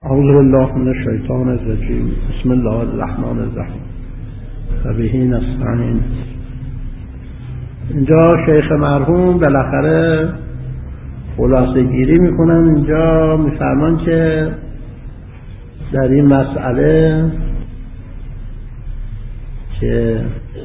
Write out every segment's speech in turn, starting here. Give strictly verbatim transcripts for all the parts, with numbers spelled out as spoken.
اعوذ بالله من الشیطان الرجیم. بسم الله الرحمن الرحیم و به نستعین. اینجا شیخ مرحوم بالاخره خلاصه گیری میکنن. اینجا میفرمان که در این مسئله که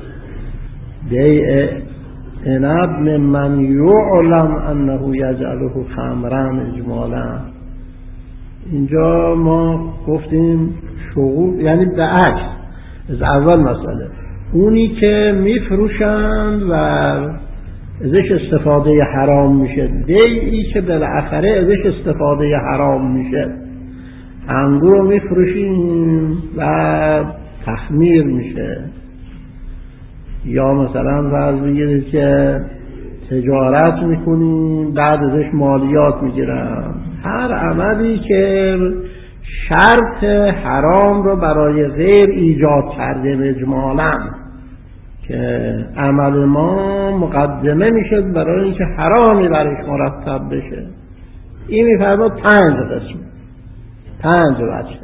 بیع عنب ممن یعلم انه یجعله خمرا اجمالا، اینجا ما گفتیم شغول یعنی به عکس از اول مسئله اونی که میفروشند و ازش استفاده حرام میشه، بیعی که بالاخره ازش استفاده حرام میشه. انگور رو میفروشیم و تخمیر میشه، یا مثلا فرض بگیرید که تجارت میکنیم بعد ازش مالیات میگیرن. هر عملی که شرط حرام رو برای غیر ایجاد کرده اجمالاً که عمل ما مقدمه میشه برای اینکه حرامی برش مرتب بشه، این میفرماد پنج قسم پنج وجه.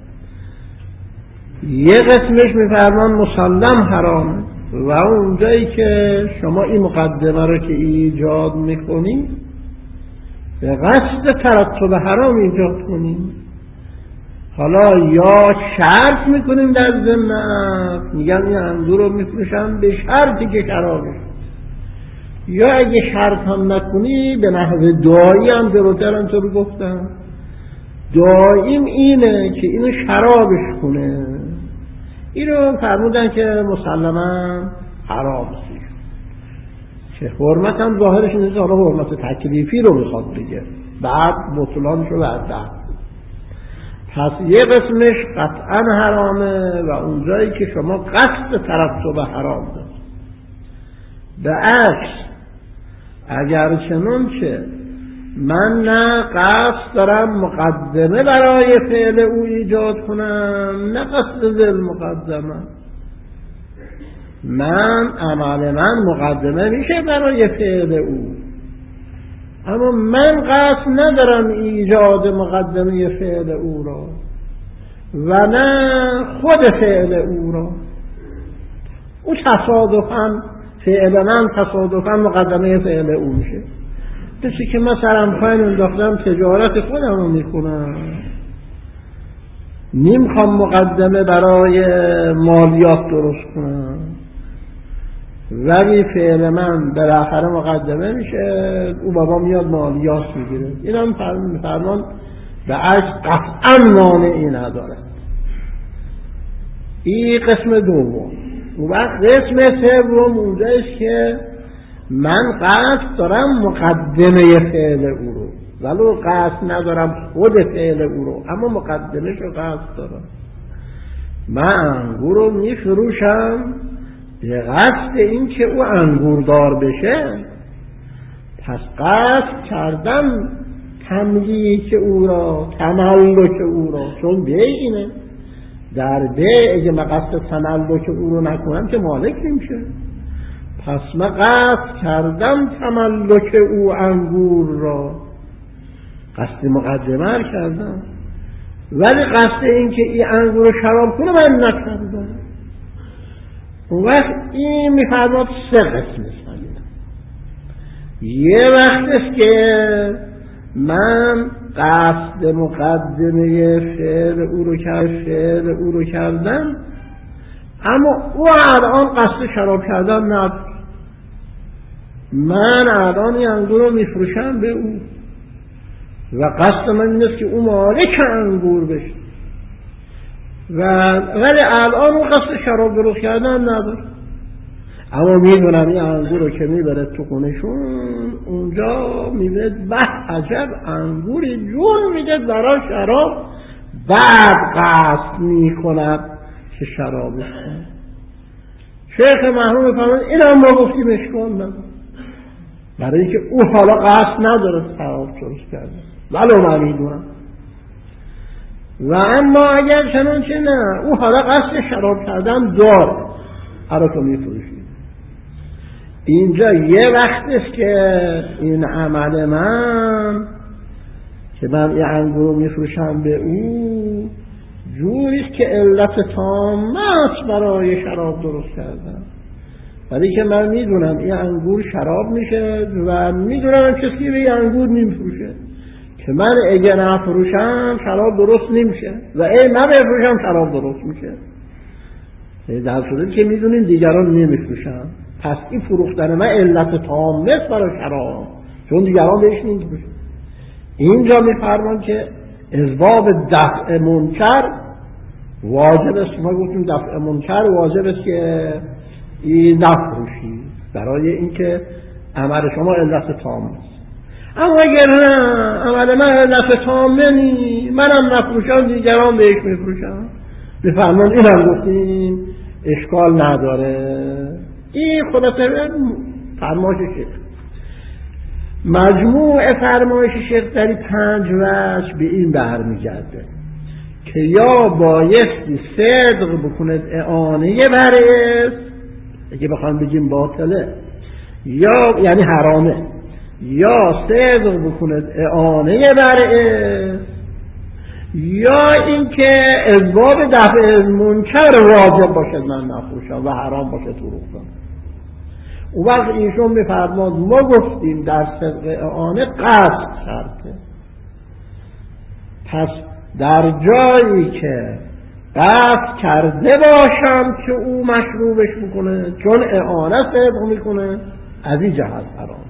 یه قسمش میفرمان مسلم حرامه و اونجایی که شما این مقدمه رو که ایجاد میکنی به قصد ترتب حرام ایجاد کنیم. حالا یا شرط میکنیم در ضمن، میگن این انگور رو میفروشن به شرطی که شرابش، یا اگه شرط هم نکنی به نحو دعایی هم جلوتر همطور گفتم دعاییم اینه که اینو شرابش کنه. اینو فرمودن که مسلما حرام است که حرمت هم ظاهرش نیست، حالا حرمت تکلیفی رو میخواد بگه، بعد بطلانش رو بعد پس یه قسمش قطعا حرامه و اونجایی که شما قصد ترتب حرام دارید. به عکس اگر چنون که من نه قصد دارم مقدمه برای فعل او ایجاد کنم نه قصد ذل مقدمه، من عمل من مقدمه میشه برای فعل او، اما من قصد ندارم ایجاد مقدمه فعل او را و نه خود فعل او را. او تصادفاً فعل من تصادفاً مقدمه فعل او میشه. کسی که مثلا پایین انداختم تجارت خودم رو میکنم، نمیخوام مقدمه برای مالیات درست کنم، ولی فعل من بالاخره مقدمه میشه، او بابا میاد مالیات میگیره. این هم فرمان به عکس قطعا مانعی نداره. این قسم دوم. اون وقت قسم سوم اونجاییست که من قصد دارم مقدمه فعل او رو ولو قصد ندارم خود فعل او رو، اما مقدمه شو قصد دارم. من انگور رو میفروشم به قصد این که او انگوردار بشه، پس قصد کردم تملیک او را، تملک او را، چون بیع اینه. در بیع اگه من قصد تملک او رو نکنم که مالک نمیشه، پس من قصد کردم تملک او انگور را، قصد مقدمه کردم، ولی قصد این که این انگور رو شراب کنه من نکردم. اون وقت این میفرماد سه قسم است. یه وقت است که من قصد مقدمه فعل او رو کردم فعل او رو کردم اما او الان قصد شراب کردن نداره. من الان این انگور رو میفروشم به او و قصد من این است که او مالک انگور بشه، و ولی الان اون قصد شراب درست کردن نداره، اما میدونم این انگور رو که میبره تو خونشون اونجا میبره به عجب انگوری جون میده برای شراب، بعد قصد میکند که شرابش کنه. شیخ محروم فرمود این هم ما گفتیمش کن، برای اینکه او حالا قصد نداره شراب درست کرده ولو من میدونم. و اما اگر چنانچه نه او حالا قصد شراب کردن داره، حالا تو میفروشید. اینجا یه وقت است که این عمل من که من این انگور رو میفروشم به او جوریست که علت تامه است برای شراب درست کردن، ولی که من میدونم این انگور شراب میشه و میدونم کسی به این انگور نمیفروشه که من اگه نفروشم شراب درست نمیشه و ای من بفروشم شراب درست میشه. در صورتی که میدونین دیگران نمیفروشن، پس این فروختن من علت تامه است برای شراب، چون دیگران بهش نمیفروشن. اینجا میفرمان که اسباب دفع منکر واجب است. ما گفتیم دفع منکر واجب است که این نفروشی برای اینکه عمل شما علت تام است. اما اگر نه عمل من علت تامه نی، منم نفروشم دیگران بهش میفروشن، بفرمان اینم گفتیم اشکال نداره. این خلاصه فرمایش شیخ. مجموع فرمایش شیخ در پنج وجه به این برمیگرده که یا بایستی صدق بکند اعانه برای، اگه بخوام بگیم باطله یا یعنی حرامه، یا صدق بکند اعانه برای، یا اینکه اسباب دفع منکر واجب باشد من نفروشم و حرام باشد فروختم. اون وقت ایشون میفرماد ما گفتیم در صدق اعانه قصد شرطه، پس در جایی که قصد کرده باشم که او مشروبش میکنه چون اعانه صدق میکنه از این جهت حرام.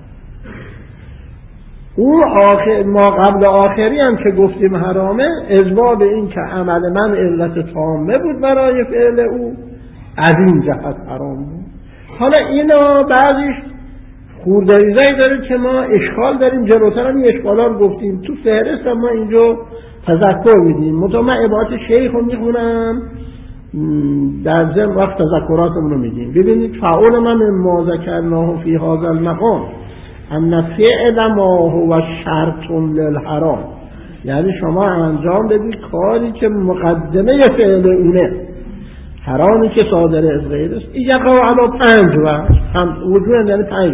او آخر ما قبل آخری هم که گفتیم حرامه اسباب این که عمل من علت تامه بود برای فعل او از این جهت حرام بود. حالا اینا بعضیش خوردریزایی داره که ما اشکال داریم، جلوتر هم این اشکالا رو گفتیم تو فهرست هم ما اینجا تذکر میدیم. مطمئن من عبارت شیخ رو میخونم در ضمن وقت تذکراتمون رو میدیم. ببینید فعول من ما ذکرناه فی هذا المقام ان فعل ما هو شرط للحرام، یعنی شما انجام بدید کاری که مقدمه فعل اونه، حرامی که صادر از غیر است. یقع علی پنج وجه وجود یعنی پنج.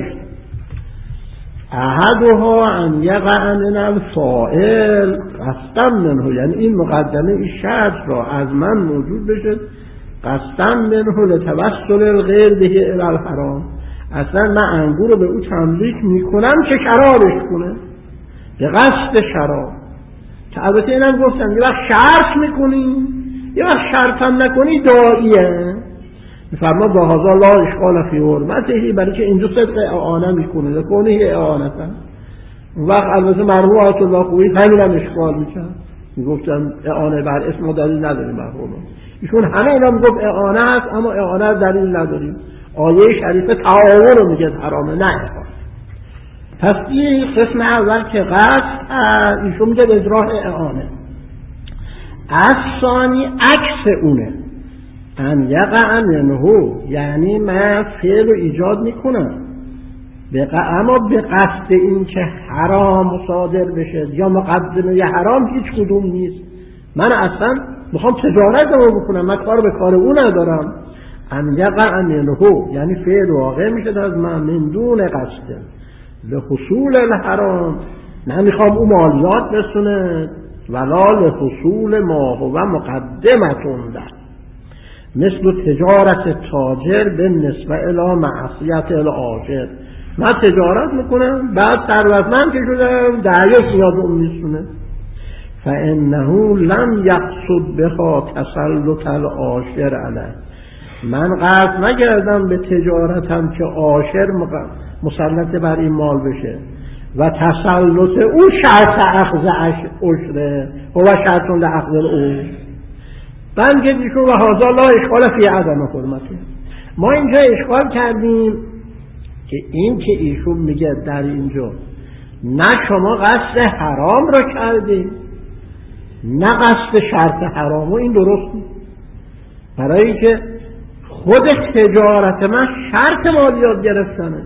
احدها ان یقع من الفاعل قصدا منه، یعنی این مقدمه این شرط را از من موجود بشه قصدا منه لتوسل الغیر به الی الحرام، اصلا من انگور رو به او تملیک میکنم که شرابش کنه به قصد شراب. که البته اینم گفتم یه وقت شرط میکنی یه وقت شرط هم نکنی داعیه. میفرما با هذا لا اشکال فی حرمته، برای که اینجا صدق اعانه میکنه لکنه اعانه. اون وقت البته مرحوم آیت الله خویی همین هم اشکال میکرد، میگفتن اعانه بر اسم و دلیل نداریم مرحوم ایشون همه اینا میگفت اعانه هست اما اعانه دلیل نداریم. آیه شریفه تعاون رو میگه حرامه نه اعانه. پس این قسم اول که قصد ایشون میگه اجراه اعانه. از ثانی عکس اونه ان یقع منه، یعنی من فعل رو ایجاد میکنم اما به قصد این که حرام صادر بشه یا مقدمه یا حرام هیچ کدوم نیست، من اصلا میخوام تجارت رو بکنم، من کار به کار اون ندارم. ان یقع منه یعنی فعل واقع میشه از من من دون قصد لحصول الحرام، نه میخوام اون مالیات بسونه ولا لحصول ما هو مقدمتون در، مثل تجارت تاجر به نسبه الی معصیت الآجر. من تجارت میکنم بعد ثروتمند که شدم دعیه سیاد اون میسونه. فانه لم یقصد بها تسلط العاشر علیه، من قصد نکردم به تجارتم که عاشر مسلط بر این مال بشه و تسلط او شرط اخذ عشره و شرط اخذ او بنگه دیشون و هذا لا اشکال فی عدم حرمته. ما اینجا اشکال کردیم که این که ایشون میگه در اینجا نه شما قصد حرام را کردیم نه قصد شرط حرام، و این درست نیست، برای که خود تجارت من شرط مالیات گرفتنه.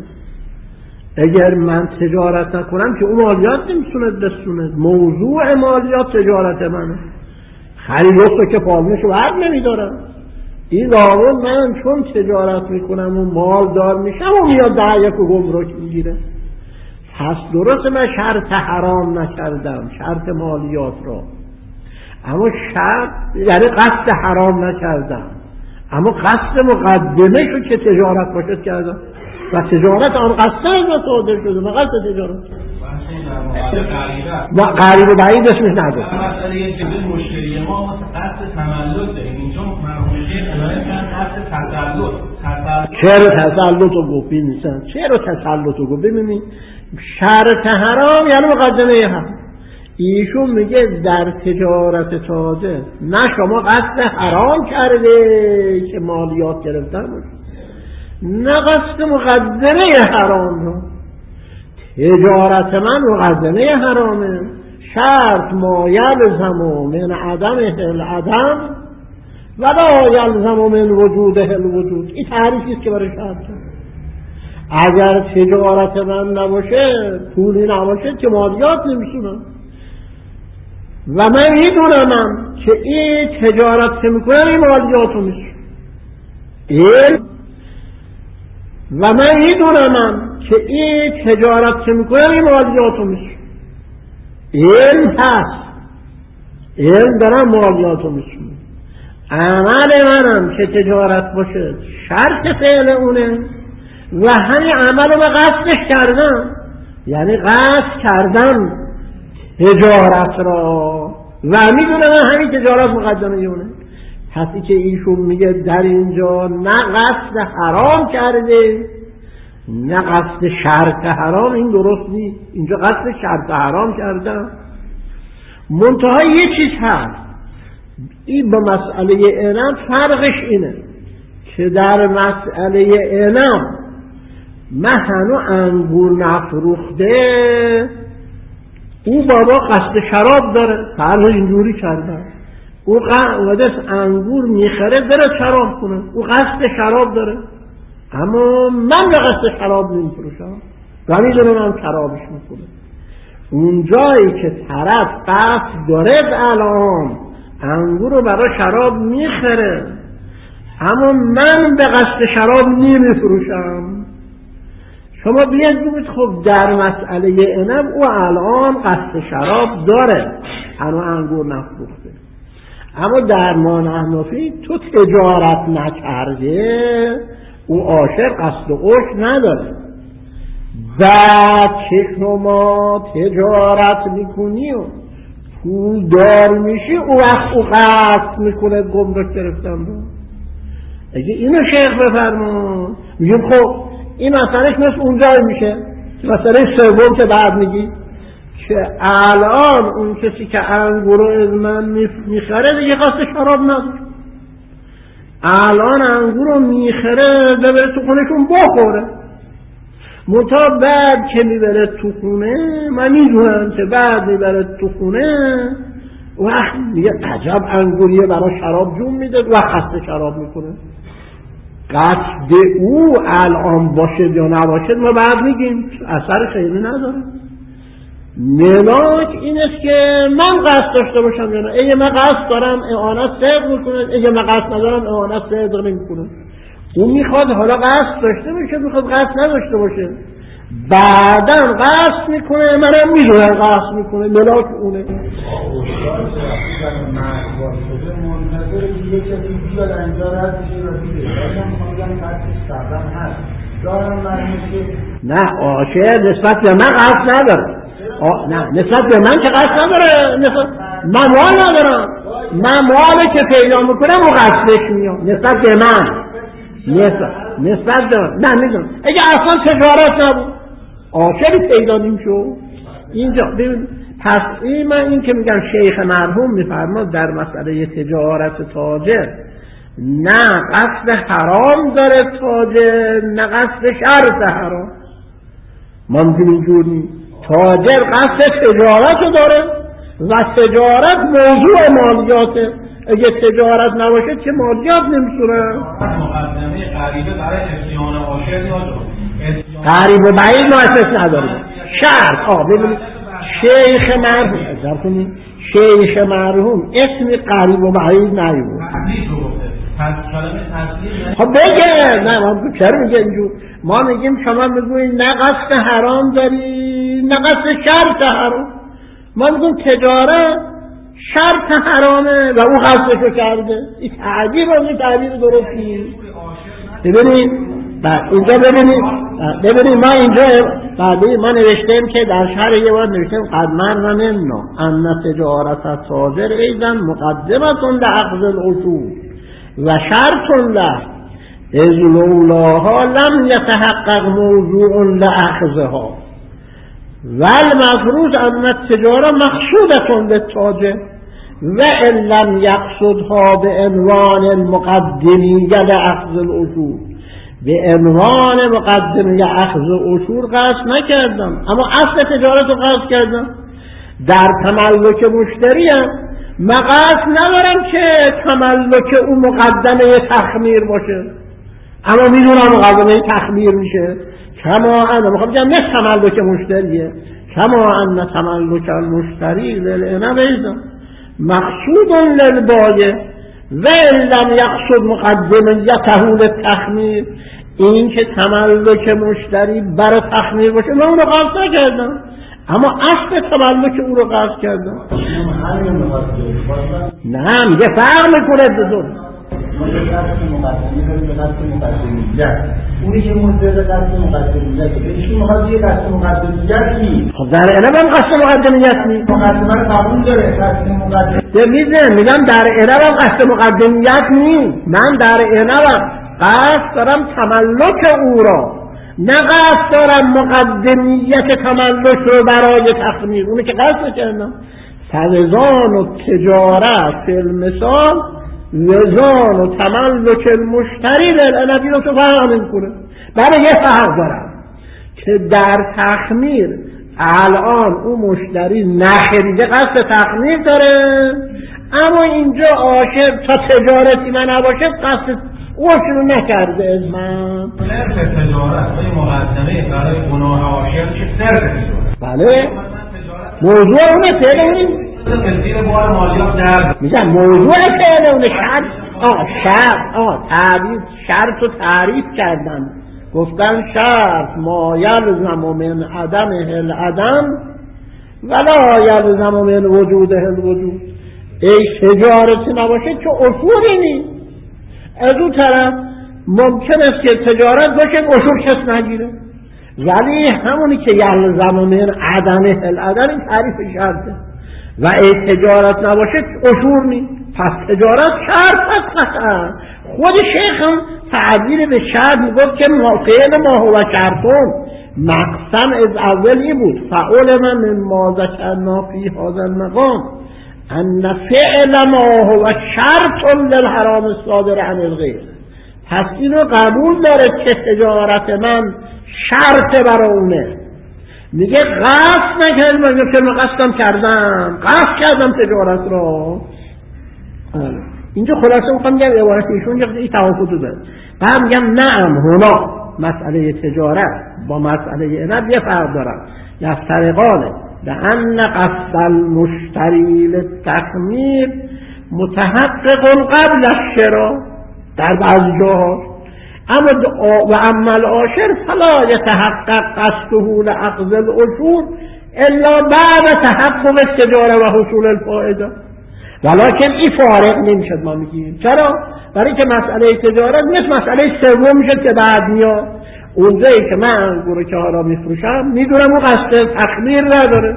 اگر من تجارت نکنم که اون مالیات نمیتونه بسونه، موضوع مالیات تجارت منه، خریدو که پالمشو برد نمیدارم. این داون من چون تجارت میکنم و مال دار میشم و میاد دعیه که گمرک میگیره. پس درست من شرط حرام نکردم، شرط مالیات را، اما شرط یعنی قصد حرام نکردم، اما قصد مقدمه شد که تجارت باشد کردم و تجارت آن قصد از صادر شده و قصد تجارت و قریب و بعید اسمش نداره. مثلا یه چیزی مشتری ما قصد تملک داریم، اینجا مرحوم شیخ اداره کردن قصد تسلط. چرا تسلط رو گفت نیستن؟ چرا تسلط رو گفت؟ ببینید شرط حرام یعنی مقدمه حرام. ایشون میگه در تجارت تاجر نه شما قصد حرام کرده که مالیات گرفتن باشه، نه قصد مقدمه حرام رو. تجارت من مقدمه حرامه، شرط ما یلزم من عدمه العدم ولا یلزم من وجوده الوجود. این تعریفی است که برای شرط اگر تجارت من نباشه، پولی نباشه که مالیات نمیشونم. و من میدونم که این تجارت که میکنم این مالیات رو میشونم. این و من میدونم که این تجارت که میکنم این مالیات رو میشونم. علم هست، علم دارم مالیات رو میشونم. عمل منم که تجارت باشه شرط فعل اونه و همین عمل رو به قصدش کردم، یعنی قصد کردم تجارت را و میدونم همین تجارت مقدمه اونه. پسی که ایشون میگه در اینجا نه قصد حرام کرده نه قصد شرط حرام، این درست نیست. اینجا قصد شرط حرام کردم. منتها یه چیز هست، این با مسئله انعام فرقش اینه که در مسئله انعام من هنو انگور نفروخته، او بابا قصد شراب داره، فرق اینجوری کردن. او قصد انگور میخره بره شراب کنه، او قصد شراب داره، اما من به قصد شراب نمیفروشم و میدونم من شرابش میکنه. اون جایی که طرف قصد داره الان انگور رو برای شراب میخره، اما من به قصد شراب نمیفروشم. شما بیاید بگید خب در مسئله عنب او الان قصد شراب داره، هنو انگور نفروخته، اما در ما نحنفی تو تجارت نکرده، او عاشق قصد قش نداره. بعد که شما تجارت میکنی و پول دار میشی، او وقت او قصد میکنه گمرک گرفتن رو. اگه اینو شیخ بفرما میگیم خب این مسئلهش مثل اونجای میشه مسئله سوم که بعد میگی که الان اون کسی که انگور رو از من میخره دیگه قصد شراب نداره، الان انگور رو میخره ببره تو خونهشون بخوره. منتها بعد که میبره تو خونه، من میدونم که بعد میبره تو خونه وقت میگه عجب انگوریه برای شراب جون میده و قصد شراب میکنه. قصد او الان باشد یا نباشد ما بعد میگیم، اثر خیلی نداره. ملاک این است که من قصد داشته باشم یا نه. اگه من قصد دارم اعانت صدق میکنه، اگه من قصد ندارم اعانت صدق نمیکنه. اون میخواد حالا قصد داشته باشه، میخواد قصد نداشته باشه، بعدم قصد میکنه، منم میدونم قصد میکنه، ملاک اونه. نه عاشق نسبت به من قصد نداره. نه نسبت به من که قصد نداره، نسبت من مال ندارم، من مالی که پیدا میکنم و قصدش میام نسبت به من، نسبت نسبت به من. نه میدونم اگه اصلا تجارت نبود عاشقی پیدا نمیشو. اینجا ببین پس این من این که میگم شیخ مرحوم میفرماد در مسئله تجارت تاجر نه قصد حرام داره تاجر نه قصد شرط حرام. ما میگیم اینجوری تاجر قصد تجارت داره و تجارت موضوع مالیاته، اگه تجارت نباشه که مالیات نمیشونه. مقدمه غریبه برای اتیان عاشق یادم قریب و بعید مؤسس نداریم. شرط آه ببینید شیخ مرحوم ازار کنید شیخ مرحوم اسم قریب و بعید نیبود. خب بگه نه ما چرا میگه اینجور؟ ما میگیم شما میگوید نه قصد حرام داری این نقص شرط حرام. ما میگیم تجارت شرط حرامه و او قصدشو کرده. این تعبیر رو این تعبیر درستی. ببینید اینجا ببینید ببینید ما اینجا بعدی ما نوشتیم که در شرح یه بار نوشتیم قد مرنا ان تجارت التاجر ایضا مقدمة لعقد الاصول و شرط له اذ لولاها لم يتحقق موضوع لأخذها و المفروض ان التجاره مقصودة للتاجر و ان لم يقصدها بعنوان المقدمیه لأخذ الاصول، به عنوان مقدمیه اخذ اصول قصد نکردم اما اصل تجارت رو قصد کردم. در تملک مشتری هم من قصد ندارم که تملک اون مقدمه تخمیر باشه اما میدونم مقدمه تخمیر میشه. کما ان میخوام بگم نه تملک مشتریه، کما ان تملک المشتری للعنب ایضا مقصود للبایع و ان لم یقصد مقدمیته للتخمیر، این که تملک مشتری برای تخمیر باشه من اون رو قصد نکردم اما اصل تملک او رو قصد کردم. نه میگه فرق میکنه دو ما یک قصد مقدمی داریم به قصد مقدمیت، اونی که مدر قصد مقدمیت که ایشون میخواد یه قصد مقدمیت نیست. خب در علم هم قصد مقدمیت نیست، مقدمه رو قبول داره قصد مقدمیت میزن میگم در علم هم قصد مقدمیت نیست. من در علم هم قصد دارم تملک او را، نه قصد دارم مقدمیت تملک رو برای تخمیر. اونی که قصد کردم فوزان و تجارت فی المثال وزان و تملک المشتری للعنب رو تو فرق نمی‌کنه. برای یه فرق دارم که در تخمیر الان اون مشتری نخریده قصد تخمیر داره اما اینجا عاشق تا تجارتی من نباشه قصد اوشون رو نکرده از من. صرف تجارت های مقدمه برای گناه عاشق که صرف تجارت. بله موضوع اونه فعل اونه تفسیر بار مالیات در میگم موضوع فعل اونه شرط آه شرط آه تعریف شرط رو تعریف کردن گفتن شرط ما یلزم من عدمه العدم ولا یلزم من وجوده الوجود. ای تجارتی نباشه که اصولی نیست. از اون طرف ممکن است که تجارت باشه اصول کس نگیره ولی همونی که یلزم من عدمه العدم این تعریف شرطه و ای تجارت نباشه اصول نیست. پس تجارت شرط هست قطعا. خود شیخ هم تعبیر به شرط میگفت که فعل ما هو شرطون مقسم از اولی بود فعول من من ما ذکرنا فی هذا المقام ان فعل ما هو شرط للحرام الصادر عن الغیر. پس اینو قبول داره که تجارت من شرط برای اونه. میگه قصد نکردم میگه که من قصدم کردم قصد کردم تجارت رو. اینجا خلاصه میخوام بگم عبارت ایشون یه توافق داره. بعد میگم نعم هنا مسئله تجارت با مسئله عنب یه فرق دارن یفترقانه لأن قصد المشتری للتخمیر متحقق قبل الشراء در بعض جاها اما و اما العاشر فلا يتحقق قصده لأخذ الأصول الا بعد تحقق التجاره و حصول الفائده. ولکن این فارق نمیشد ما میگیم. چرا؟ برای که مسئله تجارت مثل مسئله سوم میشه که بعد میاد اونجایی که من انگور که ها را میفروشم میدونم اون قصد تخمیر نداره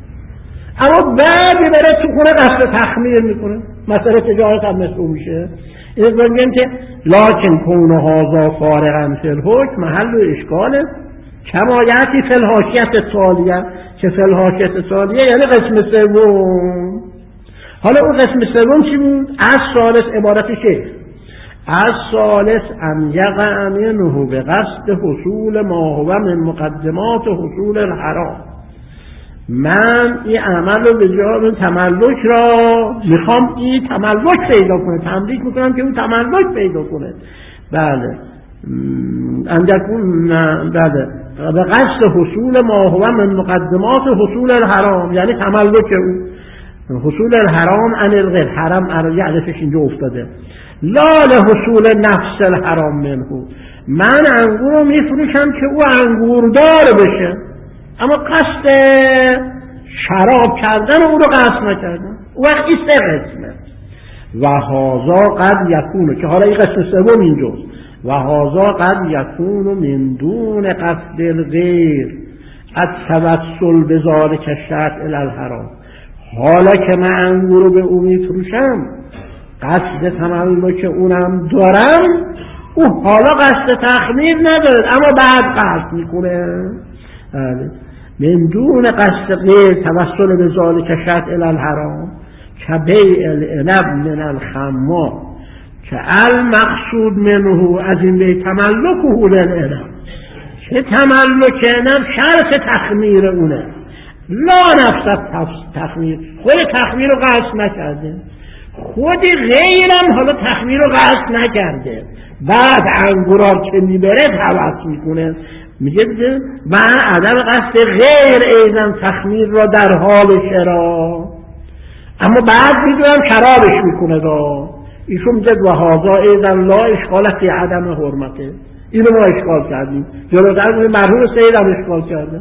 اما بعدی بره تو خونه قصد تخمیر میکنه مسئله تجارت هم مثل اون میشه. این بگیم که لکن کونه هازا فارغا فی الحکم محل و اشکاله کمایتی فی الحاشیت سالیه که فی الحاشیت سالیه یعنی قسم سوم. حالا اون قسم سوم چی بود؟ از ثالث عبارت شیخ از ثالث ان یقع منه به قصد حصول ما هو من مقدمات حصول الحرام. من این عمل رو به جای تملک را میخوام این تملک پیدا کنه تملیک میکنم که اون تملک پیدا کنه. بله اندکون بله به قصد حصول ما هو من مقدمات حصول الحرام یعنی تملک اون حصول الحرام عن الغیر حرام عرضش اینجا افتاده لا لحصول نفس الحرام منه. من انگور رو میفروشم که او انگوردار بشه اما قصد شراب کردن اون رو قصد نکردن. وقت این سه قسمه. و هازا قد یکونه که حالا این قسم سوم اینجاست. و هازا قد یکونه من دون قصد الغیر التوسل بذالک الشرع الی الحرام. حالا که من انگور رو به او میفروشم قصد تملک اونم دارم، او حالا قصد تخمیر نداره اما بعد قصد میکنه. بله. من دون قصد غیر توسل به ذالک الشرع الی الحرام که بیع العنب من الخمار که المقصود منه از این بیع تملکه للعنب، که تملک عنب شرط تخمیر اونه، لا نفس تخمیر، خود تخمیر رو قصد نکرده، خود غیرم حالا تخمیر رو قصد نکرده، بعد انگورار که میبره حوض میکنه، میگه و عدم قصد غیر ایزن تخمیر را در حال شرا، اما بعد میدونم شرابش میکنه دا. ایشون میگه و هازا ایزن لا اشکال فی عدم حرمته. اینو ما اشکال کردیم، جلوتر مرحوم سید هم اشکال کرده.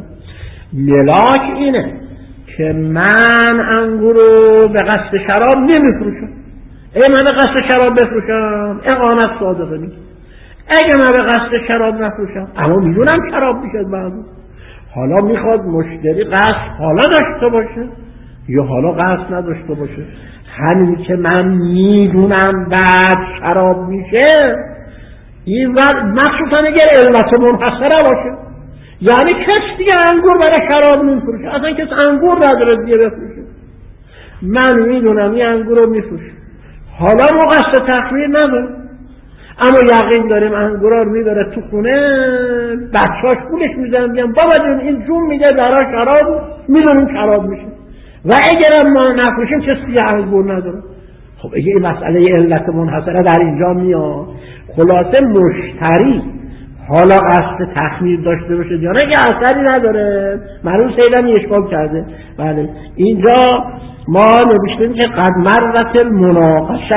ملاک اینه که من انگور رو به قصد شراب نمیفروشم. اگه من به قصد شراب بفروشم اقامت صادقه نیست. اگه من به قصد شراب نفروشم اما میدونم شراب میشه بعد. حالا میخواد مشتری قصد حالا داشته باشه یا حالا قصد نداشته باشه، همین که من میدونم بعد شراب میشه، این مخصوصا اگر علت منحصره باشه، یعنی کس دیگه انگور برای شراب نمیفروشه، اصلا کس انگور نداره دیگه بفروشه، من میدونم این انگور رو میفروشه، حالا ما قصد تخمیر نداریم اما یقین داریم انگورا رو میبره تو خونه، بچهاش پولش میزنن میگن بابا جون این جون میگه برای شراب، میدونیم شراب میشه و اگر ما نفروشیم کسی دیگه انگور نداره. خب اگه این مسئله علت منحصره در اینجا میاد، خلاصه مشتری حالا قصد تخمیر داشته باشه یا نه که اثری نداره. مرحوم سیدم اشکال کرده. بله اینجا ما نوشتیم که قد مرت المناقشه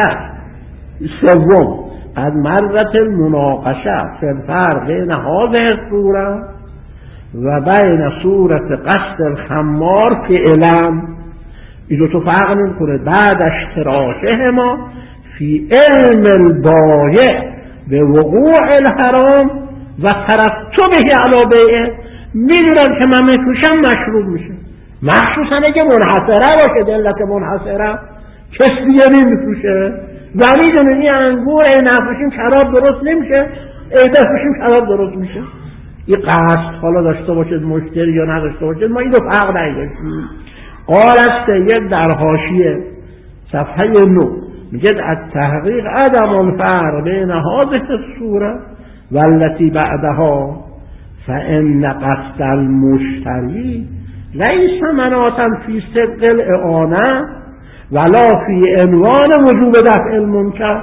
سوم، قد مرت المناقشه فی الفرق بین هذه الصوره و بین صورت قصد الخمار فعلا. این دو تا فرق نمیکنه. بعد اشتراکه ما فی علم البایع به وقوع الحرام و ترتبه علی بیعه، میدونم که من میفروشم مشروب میشه، مخصوصا اگه منحصره باشه، دلت منحصره کس دیگه نمیفروشه و میدونه این انگور ای نفروشیم شراب درست نمیشه، ای بفروشیم شراب درست میشه. این قصد حالا داشته باشد مشتری یا نداشته باشد، ما این دو فرق نگذاشتیم. قال السید در حاشیه صفحه نو میگه از تحقیق عدم الفرق بین هذه الصوره والتي بعدها فان قصد المشتری ليس مناطا في صدق الاعانه ولا في عنوان وجوب دفع المنکر.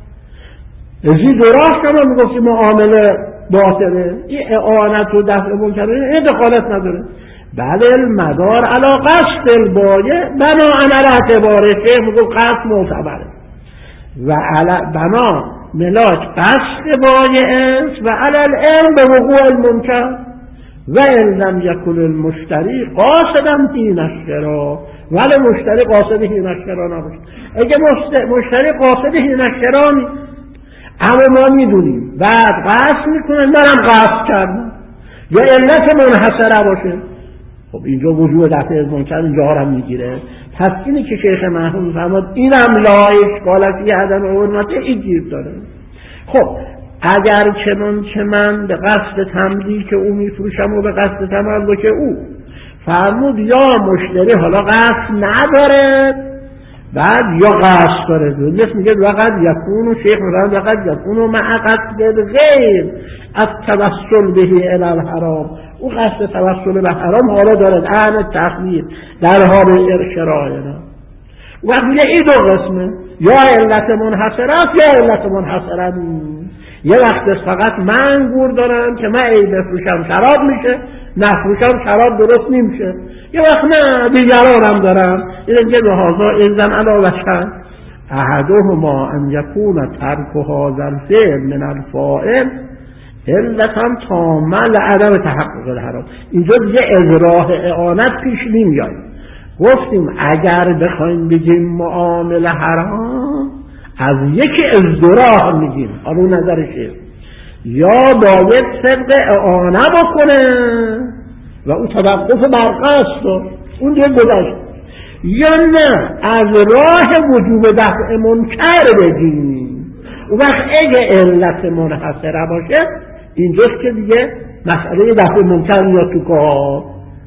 ازی درست که ما میگفتیم معامله باطله، این اعانت و دفع منکر این دخالت نداره، بله المدار علی قصد البایع بنا علی اعتباره، شیخ میگه قصد معتبره و علی بنا ملاک قصد بایع است و علی العلم به وقوع المنکر و ان لم یکن المشتری قاصدا حین الشراء، ولی مشتری قاصد حین الشراء نباشه. اگه مشتری قاصد حین الشراء نیست اما ما میدونیم بعد قصد میکنه منم قصد کردم یا علت منحصره باشه، خب اینجا وجود دفع منکر اینجا هم میگیره. پس اینی که شیخ مرحوم فرمود اینم لا اشکال فی عدم حرمته این گیر داره. خب اگر چنان که من به قصد تملیک او میفروشم و به قصد تملک او، فرمود یا مشتری حالا قصد نداره بعد یا قصد داره، مثل میگه وقت یکون و شیخ مرحوم وقت یکون و مع قصد غیر از توسل بهی الی الحرام، او قصد توسل به حرام حالا دارد عن تخمیر در حال ارشراینا. وقت میگه این دو قسمه، یا علت منحصره است یا علت منحصره نیست. یه وقت فقط من انگور دارم که من ای بفروشم شراب میشه، نفروشم شراب درست نمیشه، یه وقت نه دیگرانم دارم. این میگه به هازا ایزن علاوشن احدهما ان یکون ترک هذا الفعل من الفاعل علتم تامه لعدم تحقق الحرام. اینجا دیگه از راه اعانت پیش نمیاد. گفتیم اگر بخوایم بگیم معامله حرام، از یکی از دو راه میگیم، حالا نظرشه، یا باید صدق اعانه بکنه و اون توقف بر قصد، اون دیگه گذشت، یا نه از راه وجوب دفع منکر بگیم. اون وقت اگه علت منحصره باشه اینجاست که دیگه مسئله دفع منکر میاد تو کار.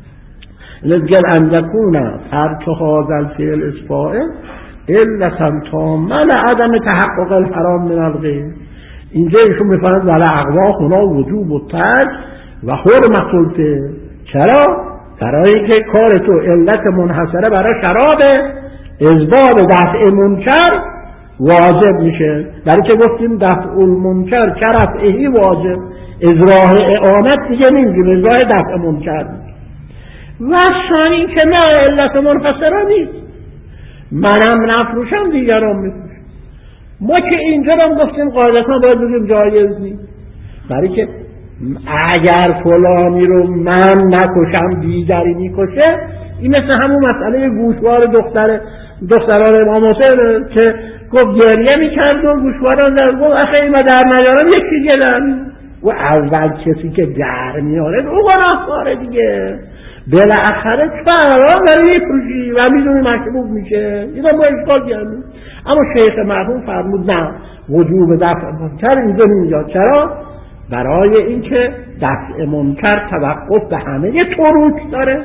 لذل ان یکون ترک هذا الفعل الفاعل علتا تامه لعدم تحقق الحرام من الغیر. اینجا ایشون میفرماید ولی اقوا هنا وجوب و ترک و حرمت الفعل. چرا؟ برای که کار تو علت منحصره برای شرابه، اسباب دفع منکر واجب میشه. برای که گفتیم دفع المنکر کرفعهی واجب، از راه اعانت دیگه نمیگیم، از راه دفع منکر. و ثانی که نه علت منحصره نیست، منم نفروشم دیگران میفروشم. ما که اینجا هم گفتیم قاعدتا باید بگیم جایز نیست، برای که اگر فلانی رو من نکشم دیگری میکشه، این مثل همون مسئله گوشوار دختر دختران امام حسین که گفت گریه میکرد و گوشواران در گفت اخه ایما در نیارم یکی گلم، و اول کسی که در میاره او گناهکاره دیگه، بالاخره فرار داری میفروشی و میدونی مشروب میشه، اینا ما اشکال کردیم. اما شیخ مرحوم فرمود نه، وجوب دفع منکر اینجا نمیاد. چرا؟ برای اینکه دفع منکر توقف به همه طرق داره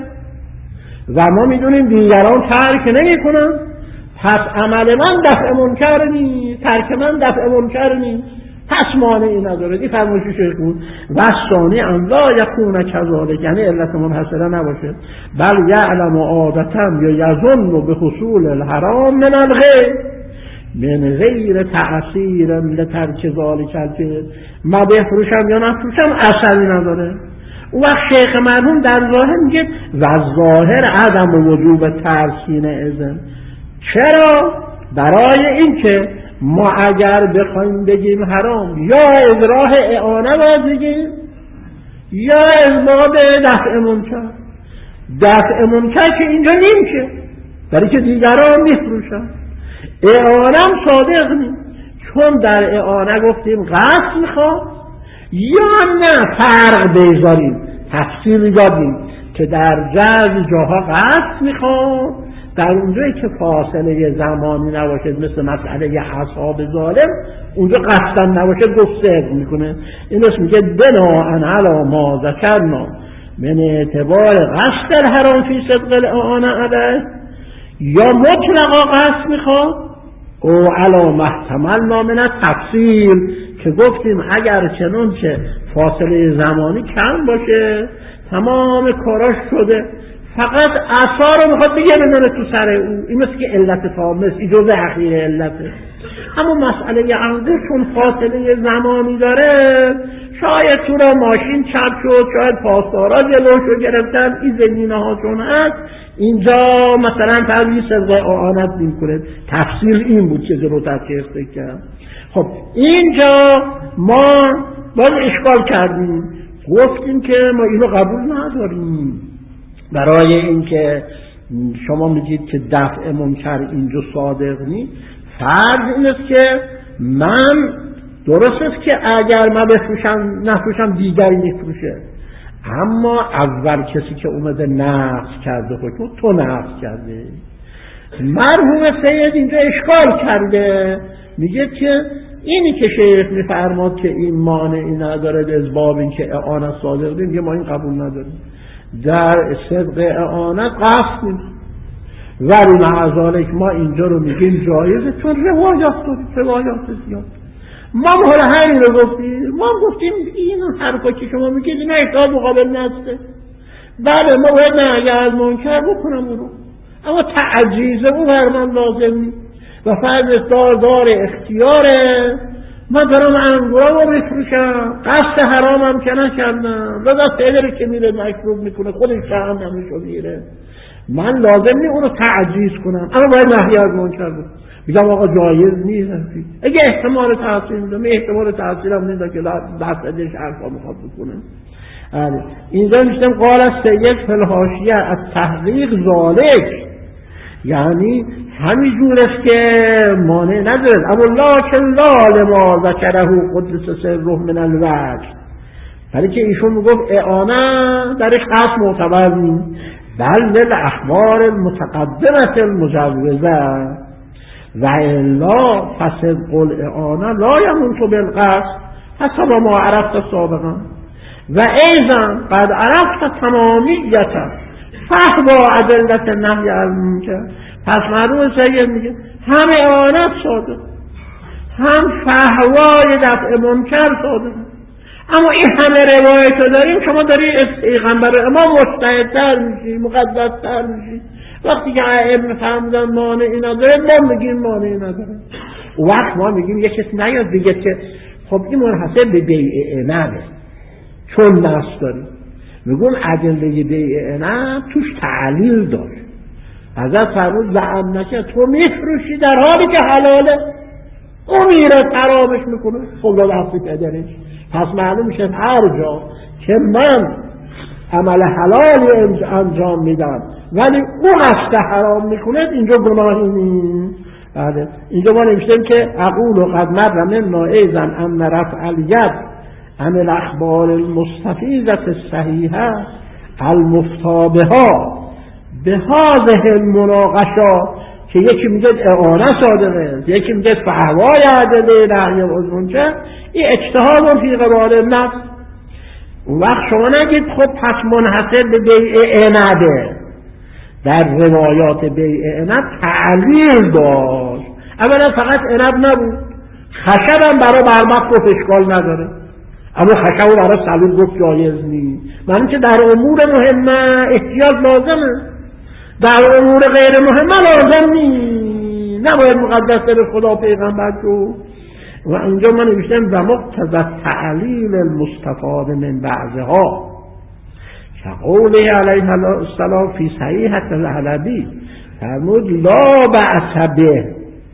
و ما میدونیم دیگران ترک نمی کنن، پس عمل من دفع منکر نیست، ترک من دفع منکر نیست، پس مانعی نداره. این فرمایش شیخ بود. و ثانی ان لا یکون کذالک، یعنی علت منحصره نباشه، بل یعلم عادتا یا یظن به حصول الحرام من الغیر من غیر تأثیر لترک ذالک الفعل. ما بفروشم یا نفروشم اثری نداره. اون وقت شیخ مرحوم در ظاهر میگه و ظاهر عدم وجوب ترسین اذن. چرا؟ برای اینکه ما اگر بخوایم بگیم حرام، یا از راه اعانه باید بگیم یا از باب دفع منکر. دفع منکر که اینجا نمیشه، برای که دیگران میفروشن. اعانم صادق نیست، چون در اعانه گفتیم قصد میخواد یا نه فرق بذاریم، تفصیل دادیم که در بعضی جاها قصد میخواد، در اونجایی که فاصله زمانی نباشه مثل مسئله اصحاب ظالم، اونجا قصدن نباشه گفت صدق میکنه. این اسم میگه بناءً علی ما ذکرنا من اعتبار قصد الحرام فی صدق الاعانه علیه، یا مطلقا قصد میخواد او علا محتمل من تفصیل که گفتیم اگر چنون که فاصله زمانی کم باشه تمام کاراش شده، فقط اثار رو میخواد بگه بزنه تو سر او، این مثل که علت تامه، این جزء اخیر علته. اما مسئله عقده چون فاصله زمانی داره، شاید تو را ماشین چپ شد، شاید پاسدارا جلوشو گرفتن، این زمینه ها چون هست، اینجا مثلا تعبیر صدق اعانت میکنه. تفصیل این بود که جلوتر که فکر کرد. خب اینجا ما باز اشکال کردیم، گفتیم که ما اینو قبول نداریم، برای اینکه شما میگید که دفع منکر اینجا صادق نیست. فرض این است که من درست است که اگر من بفروشم نفروشم دیگری میفروشه، اما اول کسی که اومده نقض کرده حکم تو نقض کرده. مرحوم سید اینجا اشکال کرده، میگه که اینی که شیخ میفرماد که این مانعی نداره از باب این که اعانت صادق دیم، میگه ما این قبول نداریم، در صدق اعانت قصد نیست، ولی مع ذالک ما اینجا رو میگیم جایزه چون روایات داریم، روایات زیاد. ما حالا همین رو گفتیم، ما گفتیم این حرفا که شما میگید نه احتمال مقابل نسته، بله ما باید نه اگر از منکر بکنم اون رو، اما تعجیز اون بر من لازم نیست و فرض دار دار اختیاره. من دارم انگورا رو بفروشم، قصد حرامم که نکردم، و دست پدری که میره مشروب میکنه خودش هم نمیشو میره، من لازم نیست اونو تعجیز کنم، اما باید نهی از منکر بود. میگم آقا جایز نیست. اگه احتمال تاثیر میدم، احتمال تاثیر هم نیست که دست ادش حرفا میخواد بکنه. اینجا میشتم قال از سید فی الحاشیه از تحقیق ذالک، یعنی همین جور است که مانع نداره. اما لکن لا لما ذکره قدس سره من الوجه، ولی که ایشون میگفت اعانه درش قصد معتبر نیست، بل للاخبار المتقدمه المجوزه و الا فصدق الاعانه لا یموت بالقصد حسب ما عرفت سابقا و ایضا قد عرفت تمامیتا فهو ادلت نهی از منکر. پس معلومه سید میگه هم اعانت صادق، هم فهوای دفع منکر صادق. اما این همه روایت رو داریم، شما داری پیغمبر ما مجتهدتر میشی، مقدس‌تر میشی. وقتی که ائمه فهمیدن مانعی نداره، ما میگیم مانعی نداره. وقت ما میگیم یه کسی نیاد دیگه که خب این منحصر به بیع عنبه چون نص داریم. میگون ادله بیع عنب توش تعلیل داره. حضرت فرمود زعمنکه تو میفروشی در حالی که حلاله، اون میره حرامش میکنه. خب لا دستی پدرش. پس معلوم میشه هر جا که من عمل حلالی انجام میدم ولی اون قصد حرام میکنه، اینجا گناهی نیست. بله اینجا ما نمیشتیم که اقول و قد مر منا ایضا ان رفع الید عن الاخبار المستفیضه الصحیحه المفتا بها به هذه المناقشه، که یکی میگه اعانه صادقه، یکی میگه فهوای عدله نهی از منکر، این اجتهاد فی قبال نفس. اون وقت شما نگید خب پس منحصر به بیع عنبه. در روایات بیع عنب تعلیل داشت. اولا فقط عنب نبود، خشب هم برای برمت گفت اشکال نداره، اما خشب برای سلول گفت جایز نیست. من که در امور مهمه احتیاط لازمه، در امور غیر مهمه لازم نیست. نباید مقدس به خدا پیغمبر جو. و اینجا من نوشتم و مقتضی تعلیل المستفاد من بعضها كقوله علیه السلام فی صحیحة الحلبی فرمود لا بأس به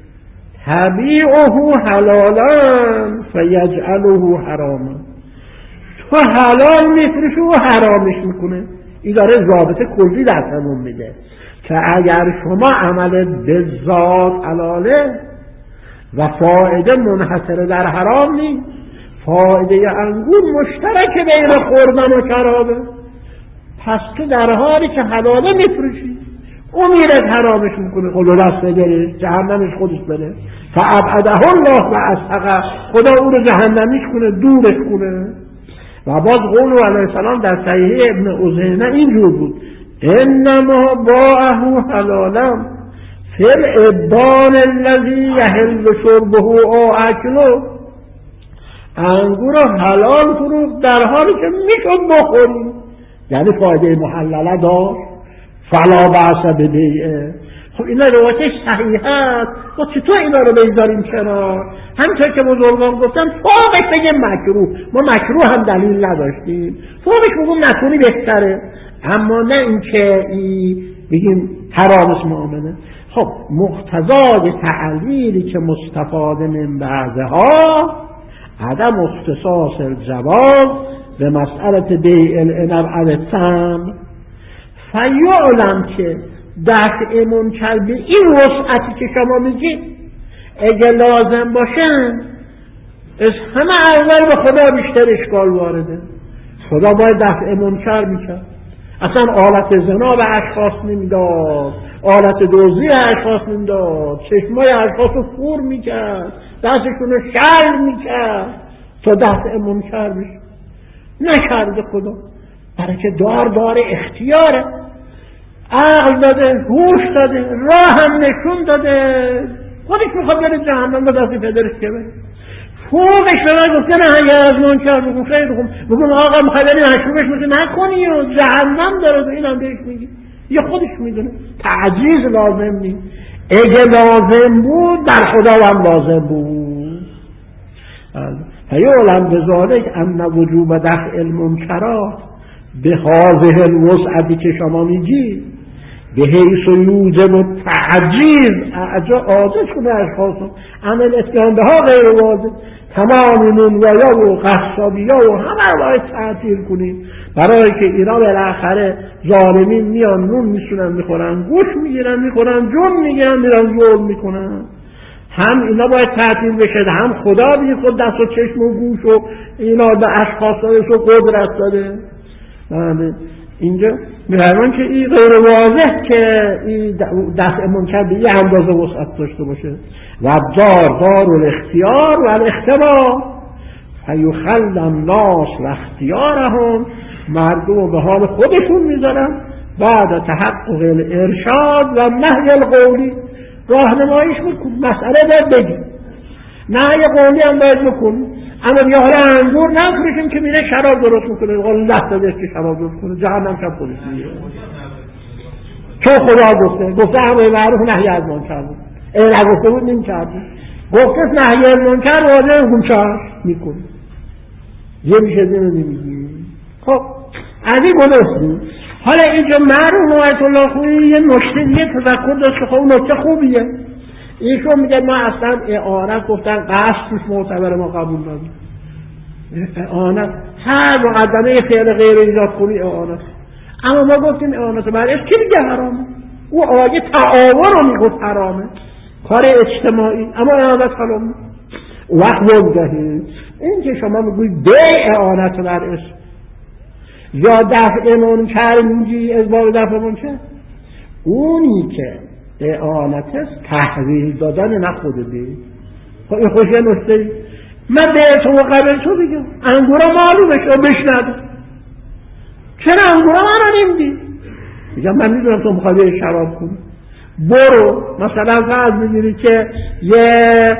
تبیعه حلالا فیجعله حراما. تو حلال میفروشه و حرامش میکنه. این داره ضابط کلی در تموم میده که اگر شما عمل به ذات حلاله و فایده منحصر در حرام نیست، فایده انگور مشترک بین خوردن و شرابه، پس تو در حالی که حلاله میفروشی او میره حرامش میکنه. خدا دست بگیره جهنمش خودش بره. فابعده الله و اسحقه، خدا او رو جهنمیش کنه، دورش کنه. و باز قول علیه السلام در صحیح ابن عزینه اینجور بود انما باعه حلالا فی الابان الذی یحل شربه او اکله. انگور رو حلال فروخت در حالی که میشد بخوری، یعنی فایده محلله داشت. فلا بأس ببیعه. خب اینا روایتش صحیح هست، ما چطور اینا رو بگذاریم کنار؟ همینطور که بزرگان گفتن فوقش بگیم مکروه، ما مکروه هم دلیل نداشتیم، فوقش بگیم نکنی بهتره، اما نه اینکه ای بگیم حرامش معامله. خب مقتضای تعلیلی که مستفاد من بعضها عدم اختصاص الجواز به مسئله بیع العنب علی التمر، فیعلم که دفع منکر به این وسعتی که شما میگید اگه لازم باشن از همه اول به خدا بیشتر اشکال وارده. خدا باید دفع منکر میکرد، اصلا آلت زنا به اشخاص نمیداد، آلت دوزی اشخاص نمیداد، چشمای اشخاص رو فور میکرد، دستشون رو شل میکرد تا دفع منکر بشه. نکرده خدا، برای که دار دار اختیاره، عقل داده، هوش داده، راه هم نشون داده. خودش میخواد بره جهنم با دست پدرش که بره. فوقش به من گفته نه اگر از منکر بگو خیلی خوب، بگو آقا میخوای بری مشروبش میگه نکنی و جهنم داره، این هم بهش میگی. یا خودش میدونه تعجیز لازم نیست. اگه لازم بود در خدا هم لازم بود. فیعلم بذالک ان وجوب دفع المنکرات به هذه الوسعتی که شما میگی به حیث و یوجب و تعجیز اجا آجز کنه اشخاص عمل اسلام به ها غیر واضح تمام نونویا و قصابیا و همه رو باید تعطیل کنیم برای که اینا بالاخره ظالمین میان نون میسونن میخورن گوش میگیرن میخورن جون میگیرن میرن ظلم میکنن هم اینا باید تعطیل بشه هم خدا بی خود دست و چشم و گوش و اینا به اشخاصش و قدرت داده اینجا می‌فرمان که این غیر واضح که این دفع منکر به یه اندازه وسعت داشته باشه و دار دار الاختیار و الاختبار فیخل الناس و اختیارهم مردم به حال خودشون میذارن بعد تحقق الارشاد و نهی القولی راهنماییش بکن مسئله باید بگی نهی قولی هم باید بکن اما بیا حالا انگور نفروشیم که میره شراب درست میکنه قول الله داده که شراب درست کنه جهنم شب خودش میره چون خدا گفته گفته امر معروف نهی از منکر بود این نگفته بود نمی‌کردی گفته نهی از منکر واجب منکر میکنه یه میشه اینو نمیگی خب از این گذاشتیم حالا اینجا معروف آیت الله خویی یه نکته دیگه تذکر داشت که خب نکته خوبیه ایشون میگه ما اصلا اعانت گفتن قصد توش معتبر ما قبول نداریم اعانت هر مقدمه فعل غیر ایجاد کنی اعانت اما ما گفتیم اعانت برای کی میگه حرامه او آیه تعاون رو میگفت حرامه کار اجتماعی اما اعانت حرامه وقت وجهی این که شما میگوید به اعانت بر اسم یا دفع منکر میگی از باب دفع منکر اونی که اعانت است تحویل دادن نه خود دی خب این خوشی نسته من به تو و قبل تو بگم انگورا معلومه شو بشنده چرا انگورا من رو نمیدی میگم من میدونم تو مخواهی شراب کنی برو مثلا فرض میگیری که یه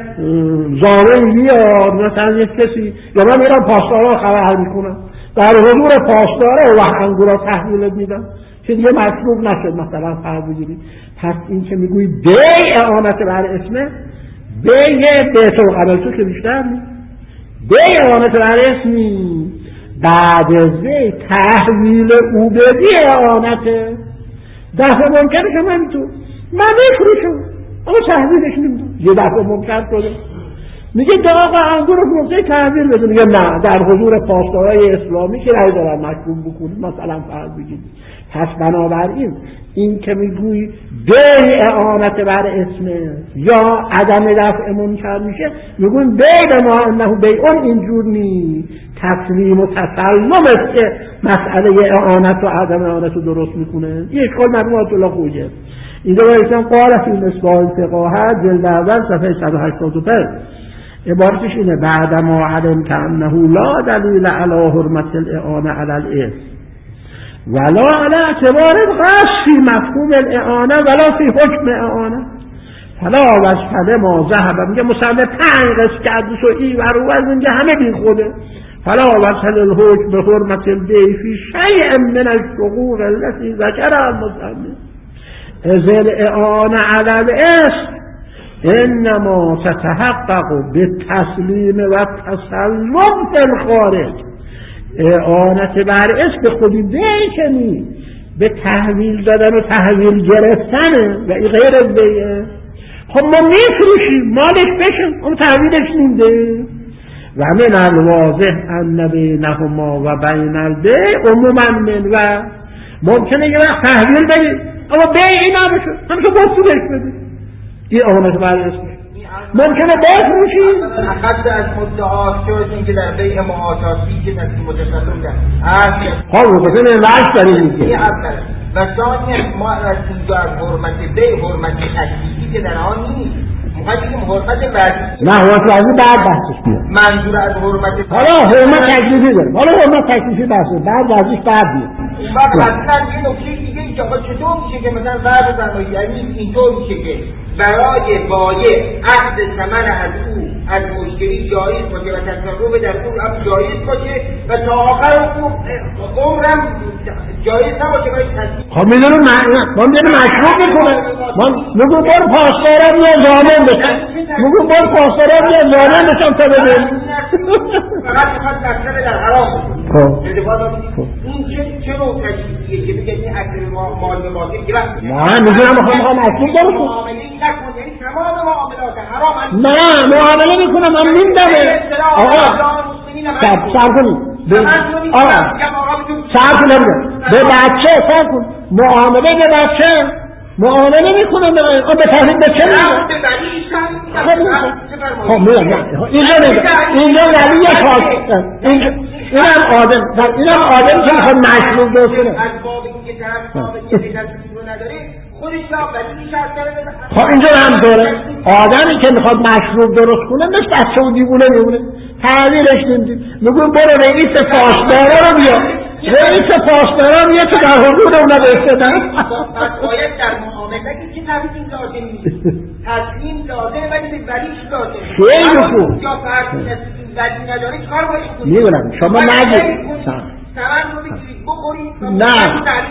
زاره میاد مثلا یه کسی یا من میرم پاسدارا خبر میکنم در حضور پاسدارا و انگورا تحویلت میدم که دیگه مطلوب نشد مثلا فرض بگیری پس این که میگوی به اعانت بر اسمه به یه به تو قبل تو که بیشتر نی به اعانت بر اسمی بعد از به تحویل او بدی اعانته دفع منکرش هم همینطور من میفروشم اما تحویلش نمیدم یه دفع منکر شده میگه داغ انگور رو نقطه تحویل بده میگه نه در حضور پاسدارای اسلامی که رای دارن مشروب بکنید مثلا فرض بگید پس بنابراین این که میگوی به اعانت بر اسمه یا عدم دفع منکر میشه میگویم به ما انه بیعون اینجور نی تسلیم و تسلم است که مسئله اعانت و عدم اعانت رو درست میکنه این اشکال مرحوم آیت الله خویی است اینجا بایستن قال فی مصباح الفقاهه جلد اول صفحه صد و هشتاد و پنج عبارتش اینه بعد ما علم که انه لا دلیل علی حرمت الاعانه علی الاسم ولا على اعتبار القصد في مفهوم الاعانه ولا في حکم اعانه فلا وجه ما ذهب میگه مصنف پنج قسم کردش و این و رو از اینجا همه بی خوده فلا وجه الحکم به حرمت البیع فی شیء من الشقوق التي ذكرها المصنف اذ الاعانه على الاسم انما تتحقق بالتسلیم و تسلم فی الخارج اعانت بر اسم به خودی بیعه نی به تحویل دادن و تحویل گرفتنه و این غیر از بیعه خب ما میفروشیم مالک بشن اون تحویلش نمیده و من الواضح ان بینهما و بین البیع عموما من و ممکنه یه وقت تحویل بدید اما بیعی نباشه همچه بستونش بدید این اعانت بر اسم ممکنه بفروشید حتی از مدعا شد اینکه در بیع معاطاتی که نسل متصلم کرد خب ممکنه وقت داریم میگه و ثانیه ما از اینجا از حرمت بیع حرمت تکلیفی که در آن نیست مخواهی که حرمت وضعی نه حرمت وضعی بعد بحثش بیاد منظور از حرمت حالا حرمت تکلیفی داریم حالا حرمت تکلیفی بحثه بعد وضعیش بعد بیاد اون وقت اصلا یه نکته دیگه اینجا چطور میشه که مثلا بعد فرمایید یعنی اینطور میشه که برای بایع عقد ثمن از او از مشتری جایز باشه و تصرف در اون هم جایز باشه و تا آخر اون عمرم جایز نباشه برای تصرف خب میدونم ما میدونم مشروع میکنه ما میگم بار پاسدارم یا ظالم بشن میگم بار پاسدارم یا ظالم بشن تا بده فقط میخواد مطلب در حرام خب این چه چه نوع تشریفیه که بگه این اکثر مال به باطل گرفت؟ نه میدونم بخوام بخوام اصول دارم معامله این نکن، یعنی تمام معاملات حرام. نه معامله میکنم من میدمه آقا سب سب کنید آقا سب کنید به بچه سب کن معامله به بچه معامله میکنم به تحریم به چه میگه خب میگم اینجا اینجا ولی یک حال اینم آدم اینم آدم که میخواد مشروب درست کنه خب اینجا هم داره آدمی که میخواد مشروب درست کنه مثل بچه و دیوونه میمونه تحویلش نمیدیم میگویم برو رئیس پاسدارا رو بیا رئیس پاسدارا رو یه تو در حقوق اونا بستدن باید در معامله که تحویل لازم نیست تسلیم لازمه ولی به ولیش لازمه خیلی خوب یا فرض ولی نداره کار باید کنید میدونم شما نگید نه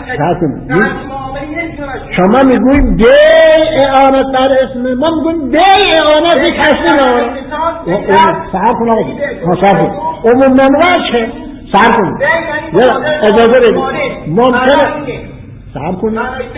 شما میگویم به اعانت بر اسم ما میگویم به اعانت یک حسن سر کن آقا سر کن عموم منوع چه سر کن اجازه بدید ممکنه سر کن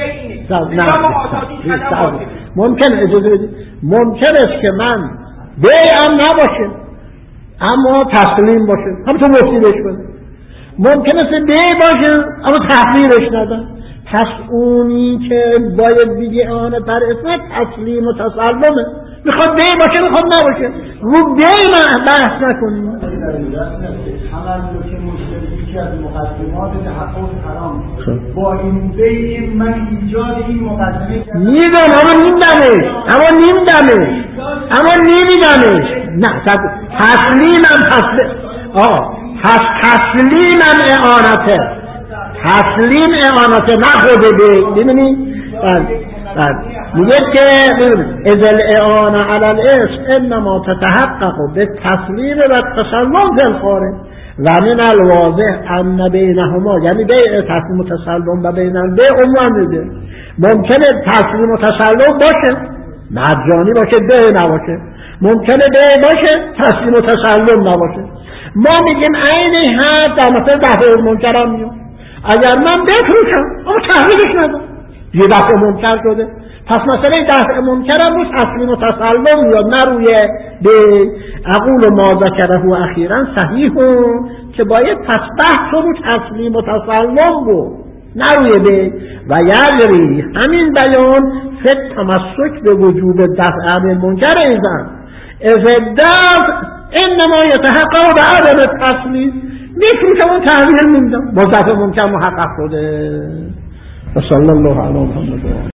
نه ممکنه اجازه بدید ممکن است که من به هم نباشه اما تسلیم باشه همونطور مفتی بهش کنه ممکن است به باشه اما تحلیلش ندن پس اونی که باید دیگه آنه بر اسمت تسلیم و تسلمه میخواد به باشه میخواد نباشه رو به من بحث نکنیم همه رو که مشترکی که از مقدمات تحقق حرام با این به من ایجاد این مقدمه میدم اما نیم دمش اما نیم دمش اما نمی دمش نه تسلیمم تسلیم آه پس تسلیمم اعانته تسلیم اعانته نه خود به ببینید میگه که اذا الاعانه علی الاسم انما تتحقق بالتسلیم و التسلم فی الخارج و من الواضح ان بینهما یعنی بیع تسلیم و تسلم و بین البیع عنوان میده ممکنه تسلیم و تسلم باشه مجانی باشه بیع نباشه ممکنه بیع باشه تسلیم و تسلم نباشه ما میگیم عین حد در مثل دفع منکرم میاد اگر من بفروشم اما تحویلش ندم یه دفع منکر شده پس مثلا دفع منکرم رو تسلیم و تسلم میاد نه روی به اقول ما ذکره اخیرا صحیح که باید پس بحث رو تسلیم و تسلم بود نه روی به و یجری همین بیان فقه تمسک به وجوب دفع منکر ایزن از دفع انما یتحقق به عدم التسلیم میفروشم اون تحویل میدم با دفع منکر محقق شده و صلی الله علی محمد